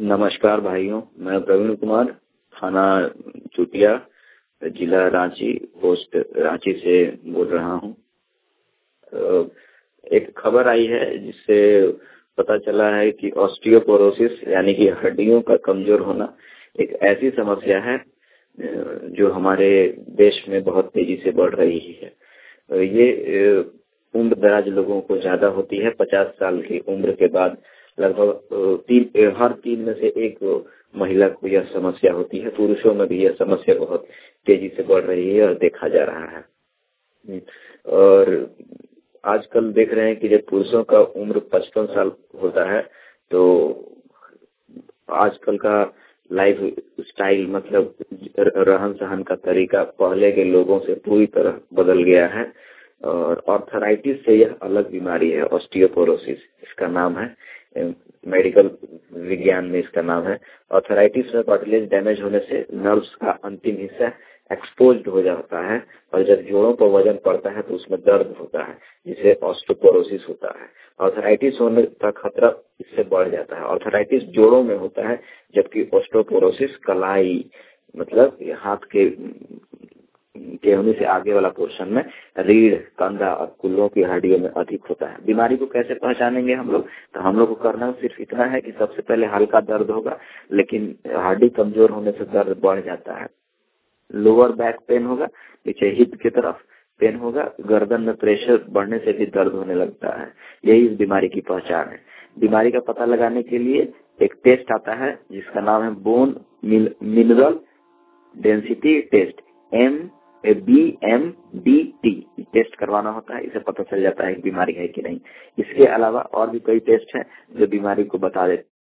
नमस्कार भाइयों, मैं प्रवीण कुमार, थाना चुटिया, जिला रांची, पोस्ट रांची से बोल रहा हूँ। एक खबर आई है जिससे पता चला है कि ऑस्टियोपोरोसिस यानी कि हड्डियों का कमजोर होना एक ऐसी समस्या है जो हमारे देश में बहुत तेजी से बढ़ रही है। ये उम्र दराज लोगों को ज्यादा होती है। 50 साल की उम्र के बाद लगभग हर 3 में से एक महिला को यह समस्या होती है। पुरुषों में भी यह समस्या बहुत तेजी से बढ़ रही है और देखा जा रहा है। और आजकल देख रहे हैं कि जब पुरुषों का उम्र 55 साल होता है तो आजकल का लाइफ स्टाइल मतलब रहन सहन का तरीका पहले के लोगों से पूरी तरह बदल गया है। और आर्थराइटिस से यह अलग बीमारी है, ऑस्टियोपोरोसिस इसका नाम है, मेडिकल विज्ञान में इसका नाम है। आर्थराइटिस में कार्टिलेज डैमेज होने से नर्व्स का अंतिम हिस्सा एक्सपोज्ड हो जाता है और जब जोड़ों पर वजन पड़ता है तो उसमें दर्द होता है, जिसे ऑस्टियोपोरोसिस होता है। आर्थराइटिस होने का खतरा इससे बढ़ जाता है। आर्थराइटिस जोड़ों में होता है जबकि ऑस्टियोपोरोसिस कलाई मतलब हाथ के गेहूं से आगे वाला पोर्शन में रीढ़, कंधा और कुल्लों की हड्डियों में अधिक होता है। बीमारी को कैसे पहचानेंगे हम लोग? तो हम लोग को करना सिर्फ इतना है कि सबसे पहले हल्का दर्द होगा, लेकिन हड्डी कमजोर होने से दर्द बढ़ जाता है। लोअर बैक पेन होगा, पीछे हिप की तरफ पेन होगा, गर्दन में प्रेशर बढ़ने से भी दर्द होने लगता है। यही इस बीमारी की पहचान है। बीमारी का पता लगाने के लिए एक टेस्ट आता है जिसका नाम है bone mineral density test, BMDT test करवाना होता है। इसे पता चल जाता है कि बीमारी है कि नहीं। इसके अलावा और भी कई टेस्ट हैं जो बीमारी को बता देते